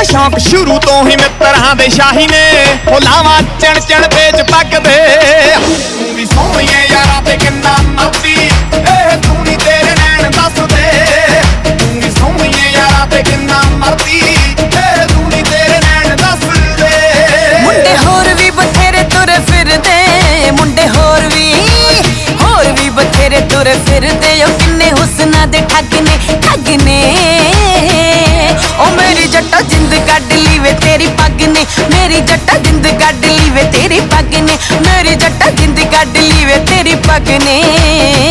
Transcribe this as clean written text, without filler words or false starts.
ਦਿੱਤਾ ਸ਼ੌਂਕ ਸ਼ੁਰੂ ਤੋਂ ਹੀ ਮਿੱਤਰਾਂ ਦੇ ਸ਼ਾਹੀ ਨੇ ਉਹ ਲਾਵਾਂ ਚਣ ਚਣ ਵੇਚ ਪੱਗ ਦੇ ਤੂੰ ਵੀ ਸੋਹਣੀਏ ਯਾਰਾਂ ਤੇ ਕਿੰਨਾ ਮਰਦੀ ਤੂੰ ਨੀ ਤੇਰੇ ਨੈਣ ਦੱਸਦੇ ਤੂੰ ਵੀ ਸੋਹਣੀਏ ਯਾਰਾਂ ਤੇ ਕਿੰਨਾ ਮਰਦੀ ਤੂੰ ਨੀ ਤੇਰੇ ਨੈਣ ਦੱਸਦੇ ਮੁੰਡੇ ਹੋਰ ਵੀ ਬਥੇਰੇ ਤੁਰੇ ਫਿਰਦੇ ਮੁੰਡੇ ਹੋਰ ਵੀ ਬਥੇਰੇ ਤੁਰੇ ਫਿਰਦੇ ਉਹ ਕਿੰਨੇ ਹੁਸਨਾਂ ਦੇ ਠੱਗ ਨੇ ਉਹ ਮੇਰੀ ਜੱਟਾ ਜਿੰਦ ਕੱਢ ਲਈ ਵੇ ਤੇਰੀ ਪੱਗ ਨੇ ਮੇਰੀ ਜੱਟਾ ਜਿੰਦ ਕੱਢ ਲਈ ਵੇ ਤੇਰੀ ਪੱਗ ਨੇ ਮੇਰੀ ਜੱਟਾ ਜਿੰਦ ਕੱਢ ਲਈ ਵੇ ਤੇਰੀ ਪੱਗ ਨੇ